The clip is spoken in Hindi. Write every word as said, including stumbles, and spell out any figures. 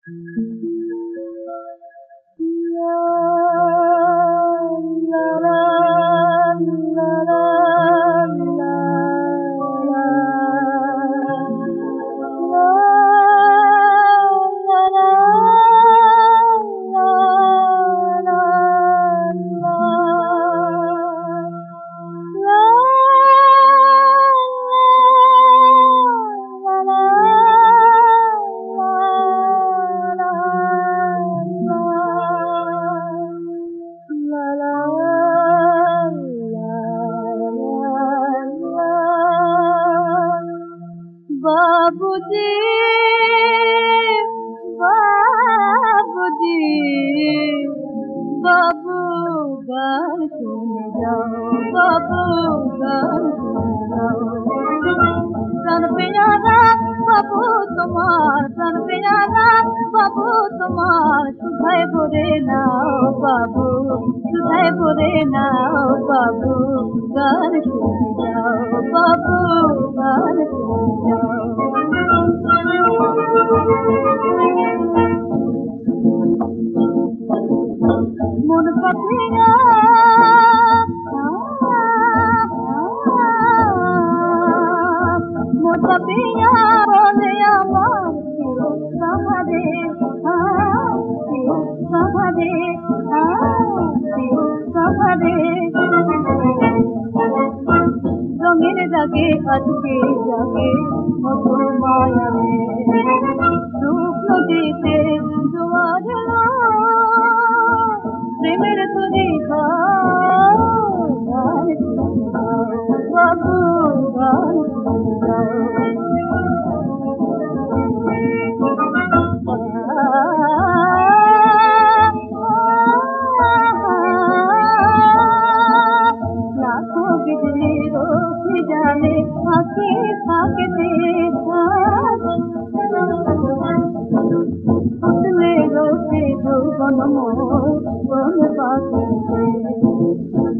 बाबूजी बाबूजी बाबू गान सुन जाओ, बाबू गान सुन जाओ। सन पियादा बाबू तुम्हार, सन पियादा बाबू तुम्हार, सुधाए बुरे नाओ बाबू, सुधाए बुरे नाओ बाबू गान सुन जाओ, बाबू गान सुन जाओ। मन पतिया मन पतिया बोलिया मारो समरे समरे समरे रंगीन जागे अटके जागे मधुर माया में रूप नदीते जुआर प्रेमेर तुझी गान सुन जाओ, बाबू गान सुन जाओ। लाखों बिजली रोक जाने आंखें फाके देखा, उसमें रोके जो बनमो बन पाते।